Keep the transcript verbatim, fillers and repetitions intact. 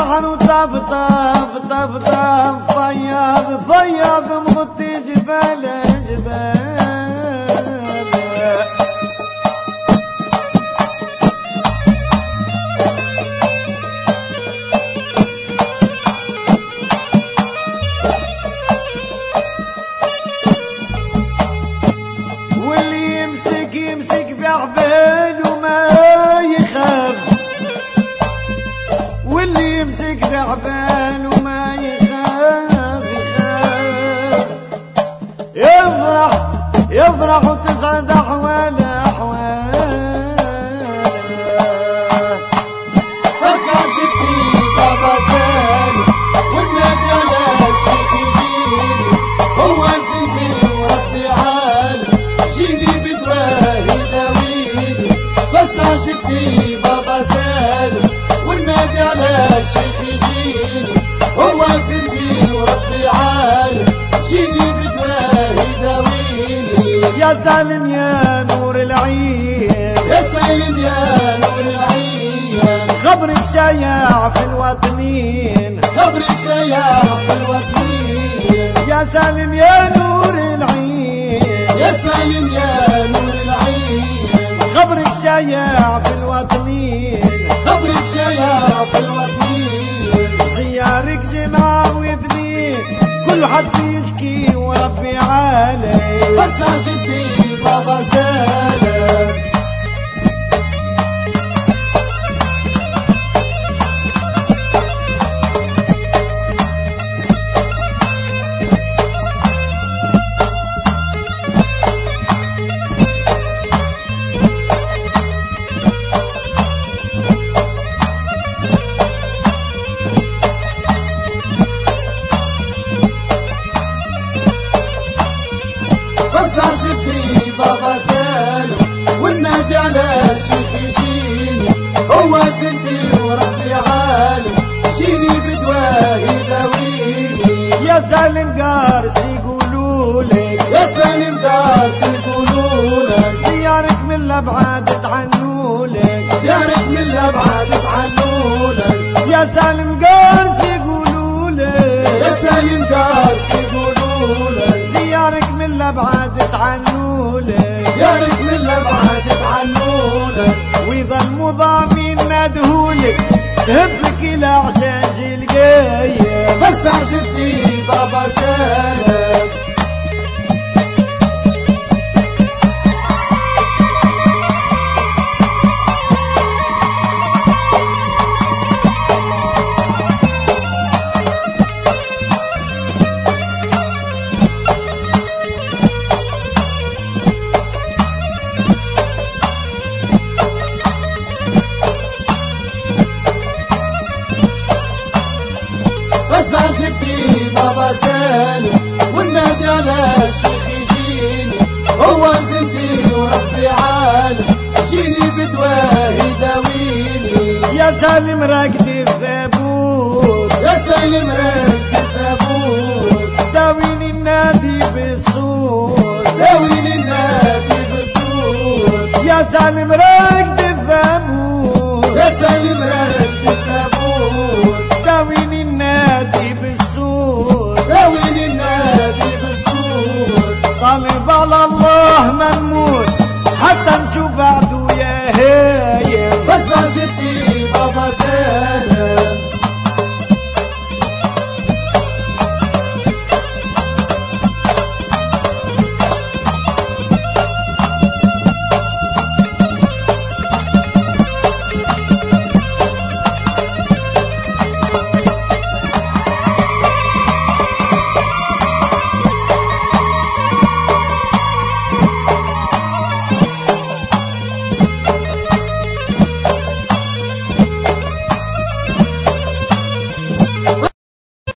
البحر وطبطب طبطب فياض فياض مغطي جبال جبال واللي يمسك يمسك في عبال وما يخاف واللي يمسك في عبال وما يخاف يخاف يفرح يفرح وتسعد أحوال أحوال فزع شتي بابا سالم والنادي على الشيخ يجيني هو سندي وربي عالم جيني بدواه يداويني فزع شتي بابا سالم والنادي على الشيخ يجيني هو سندي وربي عالم جيني بدواه يداويني يا سالم يا نور العين يا سالم يا نور العين خبرك شايع في الوطنين خبرك شايع في الوطنين يا سالم يا نور العين يا سالم يا نور العين خبرك شايع في الوطنين خبرك شايع في الوطنين زيارك جمعة واثنين كل حد يشكي وربي عالي بس عشتي بابا سالم فزع شبي بابا سالم والنادي على الشيخ يجيني هو سندي وربي عالم جيني بدواه يداويني يا سالم قارس يقولولك يا سالم دارس يقولولك زيارك من الابعاد تعنولك زيارك من الابعاد تعنولك يا سالم قارس يقولولك يا سالم دارس يقولولك زيارك من الابعاد تعنولك زيارك من الابعاد تعنولك ويظل مضامين ندهولك تهبك الى عشاج القايم بس عشتي بابا سالم بس عشتي بابا سالم والنادي على الشيخ يجيني هو سندي وربي عالم جيني بدواه يداويني يا سالم راكد الثابوت يا سالم راكد الثابوت داويني النادي بالصوت داويني النادي بالصوت يا سالم راكد